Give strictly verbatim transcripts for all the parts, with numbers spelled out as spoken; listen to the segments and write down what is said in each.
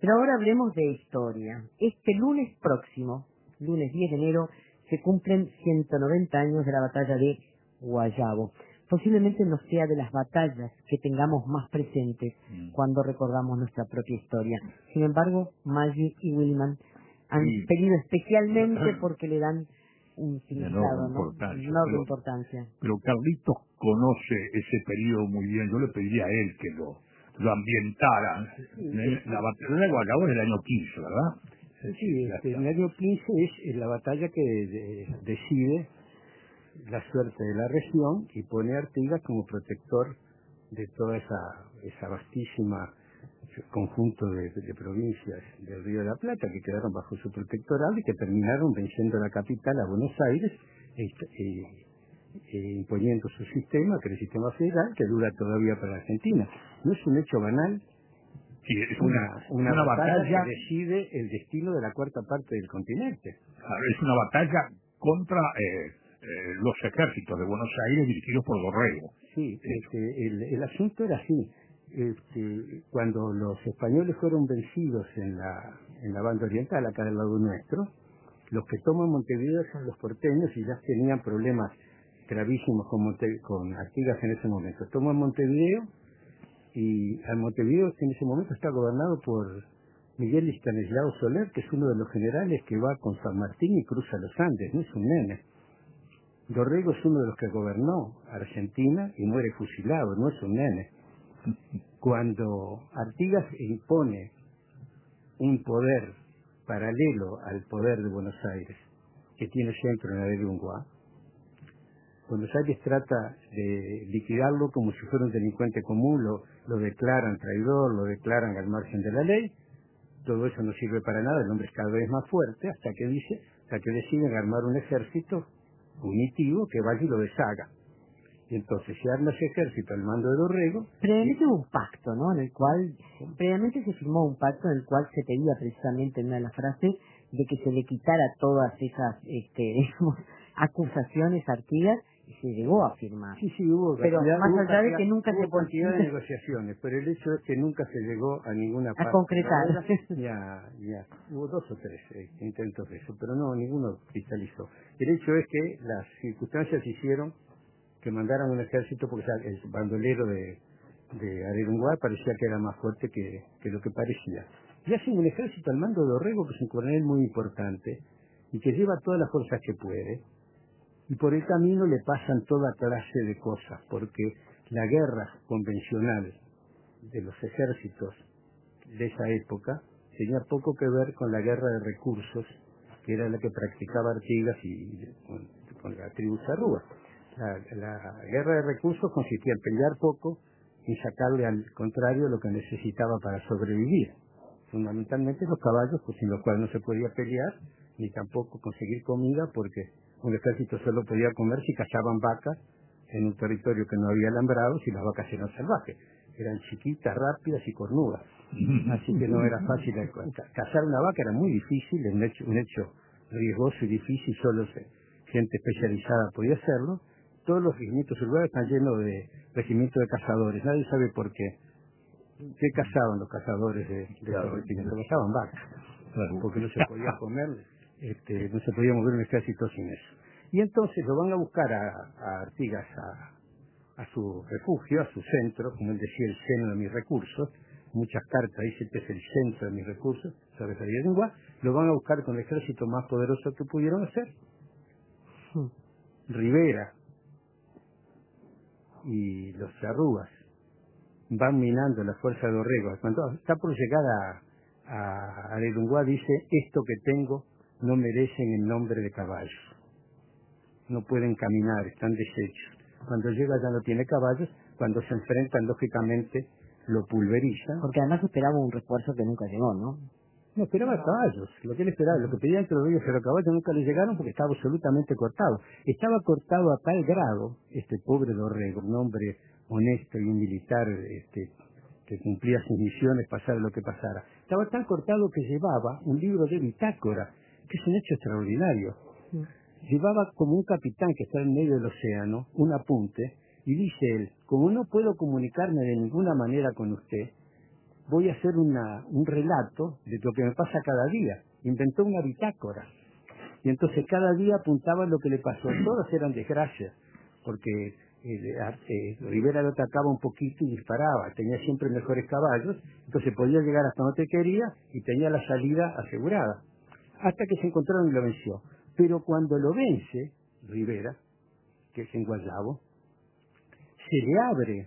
Pero ahora hablemos de historia. Este lunes próximo, lunes diez de enero, se cumplen ciento noventa años de la batalla de Guayabo. Posiblemente no sea de las batallas que tengamos más presentes mm. cuando recordamos nuestra propia historia. Sin embargo, Maggi y Williman han sí. pedido especialmente porque le dan un significado, ¿no? Importancia, enorme pero, importancia. Pero Carlitos conoce ese periodo muy bien. Yo le pediría a él que lo, lo ambientara. ¿eh? La batalla de Guayabo es del año quince, ¿verdad? Sí, este, el año quince es la batalla que de, decide la suerte de la región y pone a Artigas como protector de toda esa, esa vastísima conjunto de, de provincias del Río de la Plata que quedaron bajo su protectorado y que terminaron venciendo la capital, a Buenos Aires, e, e, e imponiendo su sistema, que era el sistema federal, que dura todavía para Argentina. No es un hecho banal. Sí, es una, una, una, una batalla, batalla que decide el destino de la cuarta parte del continente. Es una batalla contra eh, eh, los ejércitos de Buenos Aires dirigidos por Dorrego. Sí, este, el, el asunto era así. Este, cuando los españoles fueron vencidos en la, en la banda oriental, acá del lado nuestro, los que toman Montevideo son los porteños y ya tenían problemas gravísimos con, Monte, con Artigas en ese momento. Toman Montevideo y al Montevideo en ese momento está gobernado por Miguel Estanislao Soler, que es uno de los generales que va con San Martín y cruza los Andes, no es un nene. Dorrego es uno de los que gobernó Argentina y muere fusilado, no es un nene. Cuando Artigas impone un poder paralelo al poder de Buenos Aires, que tiene centro en Adelunguá, Buenos Aires trata de liquidarlo como si fuera un delincuente común, lo, lo declaran traidor, lo declaran al margen de la ley. Todo eso no sirve para nada, el hombre es cada vez más fuerte, hasta que dice, hasta que deciden armar un ejército punitivo que vaya y lo deshaga. Y entonces se arma ese ejército al mando de Dorrego. Previamente hubo un pacto, ¿no? En el cual, previamente se firmó un pacto en el cual se pedía precisamente en una de las frases de que se le quitara todas esas este, digamos, acusaciones a Artigas, y se llegó a firmar. Sí, sí, hubo pero cantidad, más hubo allá cantidad, de que nunca hubo se cantidad de consiguió negociaciones, pero el hecho es que nunca se llegó a ninguna a parte concretar. Ya, ya, hubo dos o tres eh, intentos de eso, pero no, ninguno cristalizó. El hecho es que las circunstancias hicieron que mandaran un ejército, porque el bandolero de, de Adelunguá parecía que era más fuerte que, que lo que parecía. Y hacen un ejército al mando de Dorrego, que es un coronel muy importante, y que lleva todas las fuerzas que puede, y por el camino le pasan toda clase de cosas, porque la guerra convencional de los ejércitos de esa época tenía poco que ver con la guerra de recursos, que era la que practicaba Artigas y con, con la tribu charrúa. La, la guerra de recursos consistía en pelear poco y sacarle al contrario lo que necesitaba para sobrevivir. Fundamentalmente los caballos, pues sin los cuales no se podía pelear, ni tampoco conseguir comida, porque un ejército solo podía comer si cazaban vacas en un territorio que no había alambrados y las vacas eran salvajes. Eran chiquitas, rápidas y cornudas. Así que no era fácil. Cazar una vaca era muy difícil, un hecho, un hecho riesgoso y difícil, solo gente especializada podía hacerlo. Todos los regimientos urbanos están llenos de regimientos de cazadores. Nadie sabe por qué. ¿Qué cazaban los cazadores de, de claro, esos regimientos? Cazaban vacas. Claro. Porque no se podía comer, este, no se podía mover un ejército sin eso. Y entonces lo van a buscar a, a Artigas a, a su refugio, a su centro, como él decía, el seno de mis recursos. Muchas cartas dice que es el centro de mis recursos, se refería a Adelunguá. Lo van a buscar con el ejército más poderoso que pudieron hacer. Rivera y los charrúas van minando la fuerza de Dorrego. Cuando está por llegar a, a Adelunguá dice, esto que tengo no merecen el nombre de caballos. No pueden caminar, están deshechos. Cuando llega ya no tiene caballos, cuando se enfrentan lógicamente lo pulverizan. Porque además esperaba un refuerzo que nunca llegó, ¿no? No, esperaba no. caballos, lo que él esperaba, lo que pedían que los reyes pero caballos nunca le llegaron porque estaba absolutamente cortado. Estaba cortado a tal grado, este pobre Dorrego, un hombre honesto y un militar este, que cumplía sus misiones, pasara lo que pasara. Estaba tan cortado que llevaba un libro de bitácora, que es un hecho extraordinario. Sí. Llevaba como un capitán que está en medio del océano, un apunte, y dice él, como no puedo comunicarme de ninguna manera con usted, voy a hacer una, un relato de lo que me pasa cada día. Inventó una bitácora. Y entonces cada día apuntaba lo que le pasó. Todas eran desgracias, porque eh, eh, Rivera lo atacaba un poquito y disparaba. Tenía siempre mejores caballos, entonces podía llegar hasta donde quería y tenía la salida asegurada. Hasta que se encontraron y lo venció. Pero cuando lo vence Rivera, que es en Guayabo, se le abre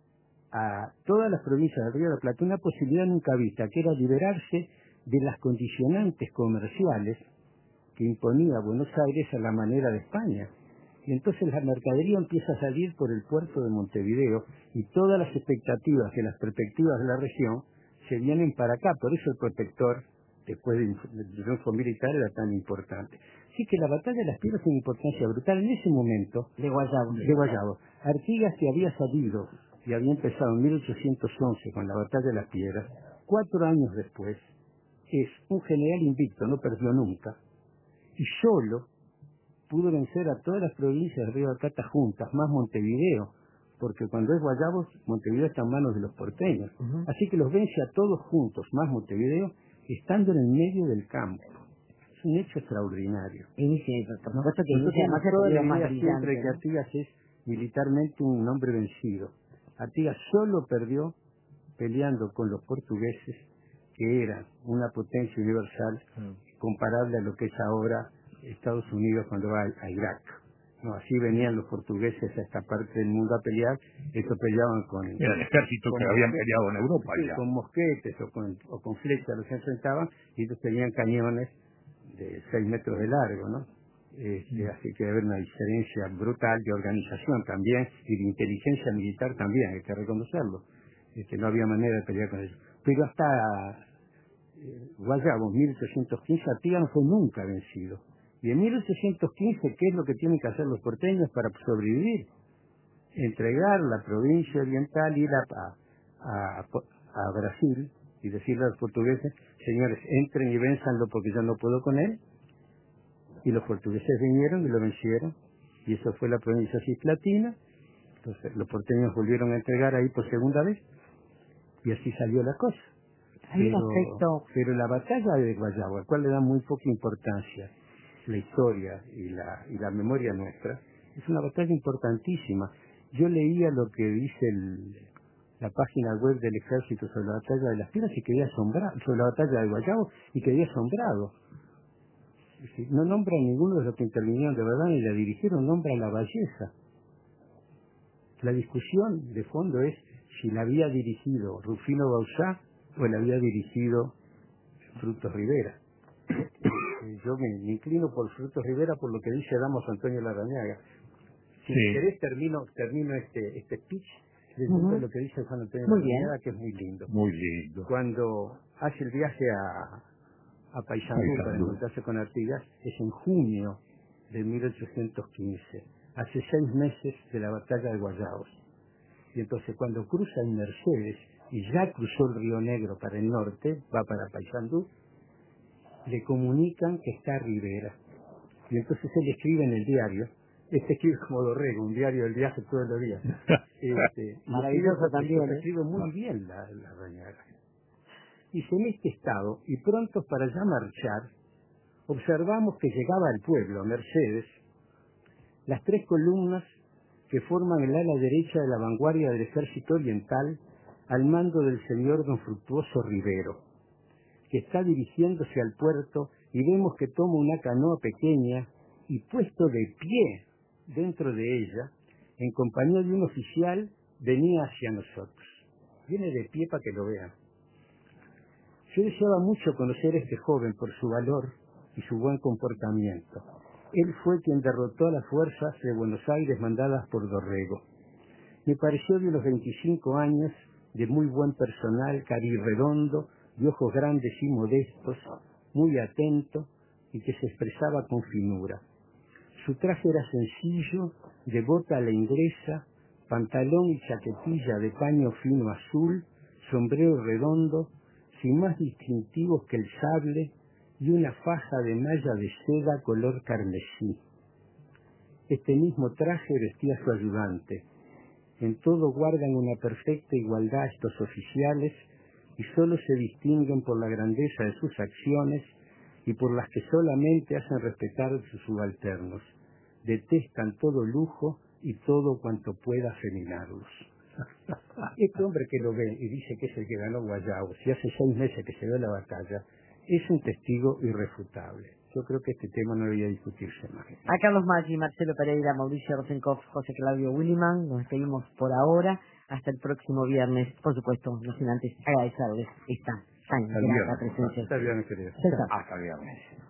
a todas las provincias del Río de la Plata una posibilidad nunca vista, que era liberarse de las condicionantes comerciales que imponía Buenos Aires a la manera de España. Y entonces la mercadería empieza a salir por el puerto de Montevideo y todas las expectativas y las perspectivas de la región se vienen para acá. Por eso el protector, después del triunfo militar, era tan importante. Así que la batalla de las Piedras tiene importancia brutal. En ese momento, De Guayabo. de Guayabo, Artigas, que había salido y había empezado en mil ochocientos once con la batalla de las Piedras, cuatro años después, es un general invicto, no perdió nunca, y solo pudo vencer a todas las provincias del Río de la Plata juntas, más Montevideo, porque cuando es Guayabo, Montevideo está en manos de los porteños. Uh-huh. Así que los vence a todos juntos, más Montevideo, estando en el medio del campo. Es un hecho extraordinario. Y sí, por supuesto que Entonces, inicia más toda la más idea brillante, siempre que ¿no? Artigas es militarmente un hombre vencido. Artigas solo perdió peleando con los portugueses, que eran una potencia universal comparable a lo que es ahora Estados Unidos cuando va a Irak. No, así venían los portugueses a esta parte del mundo a pelear. Estos peleaban con... Era el ejército que habían peleado en Europa. Sí, ya. con mosquetes o con, o con flechas los enfrentaban, y ellos tenían cañones de seis metros de largo, ¿no? Este, mm. Así que debe haber una diferencia brutal de organización también y de inteligencia militar también, hay que reconocerlo. Este, no había manera de pelear con ellos. Pero hasta eh, Guayabo, mil ochocientos quince, Artigas no fue nunca vencido. Y en mil ochocientos quince, ¿qué es lo que tienen que hacer los porteños para sobrevivir? Entregar la provincia oriental, ir a, a, a, a Brasil y decirle a los portugueses, señores, entren y vénzanlo porque yo no puedo con él. Y los portugueses vinieron y lo vencieron, y eso fue la provincia cisplatina. Entonces los porteños volvieron a entregar ahí por segunda vez, y así salió la cosa. Hay Pero, un aspecto... pero la batalla de Guayabo, al cual le da muy poca importancia la historia y la, y la memoria nuestra, es una batalla importantísima. Yo leía lo que dice el, la página web del ejército sobre la batalla de las Piedras y quedé asombrado, sobre la batalla de Guayabo, y quedé asombrado. No nombra a ninguno de los que intervinieron de verdad ni la dirigieron, nombra a la Valleza. La discusión de fondo es si la había dirigido Rufino Bauzá o la había dirigido Frutos Rivera. Yo me, me inclino por Frutos Rivera por lo que dice Damos Antonio Larrañaga. Si sí. querés termino, termino este, este speech leyendo uh-huh. lo que dice Juan Antonio muy Larrañaga, bien. Que es muy lindo. Muy lindo. Cuando hace el viaje a, a Paysandú para encontrarse con Artigas, es en junio de mil ochocientos quince, hace seis meses de la batalla de Guayabos. Y entonces cuando cruza en Mercedes, y ya cruzó el Río Negro para el norte, va para Paysandú, le comunican que está Rivera. Y entonces él escribe en el diario, este escribe como Dorrego, un diario del viaje todos los días. Este, Maravilloso también. Se escribe muy bien la, la Rañaga. Dice, en este estado, y prontos para ya marchar, observamos que llegaba al pueblo, a Mercedes, las tres columnas que forman el ala derecha de la vanguardia del ejército oriental al mando del señor don Fructuoso Rivero, que está dirigiéndose al puerto, y vemos que toma una canoa pequeña y puesto de pie dentro de ella, en compañía de un oficial, venía hacia nosotros. Viene de pie para que lo vean. Yo deseaba mucho conocer a este joven por su valor y su buen comportamiento. Él fue quien derrotó a las fuerzas de Buenos Aires mandadas por Dorrego. Me pareció de unos veinticinco años, de muy buen personal, carirredondo, de ojos grandes y modestos, muy atento y que se expresaba con finura. Su traje era sencillo, de bota a la inglesa, pantalón y chaquetilla de paño fino azul, sombrero redondo, sin más distintivos que el sable, y una faja de malla de seda color carmesí. Este mismo traje vestía su ayudante. En todo guardan una perfecta igualdad estos oficiales, y solo se distinguen por la grandeza de sus acciones y por las que solamente hacen respetar a sus subalternos. Detestan todo lujo y todo cuanto pueda afeminarlos. Este hombre que lo ve y dice que es el que ganó Guayabo, si hace seis meses que se dio la batalla, es un testigo irrefutable. Yo creo que este tema no debería discutirse más. A Carlos Maggi, Marcelo Pereira, Mauricio Rosenkopf, José Claudio Williman, nos despedimos por ahora. Hasta el próximo viernes, por supuesto, no sin antes agradecerles esta tan grata presencia. Hasta el viernes, querido. César. Hasta el viernes.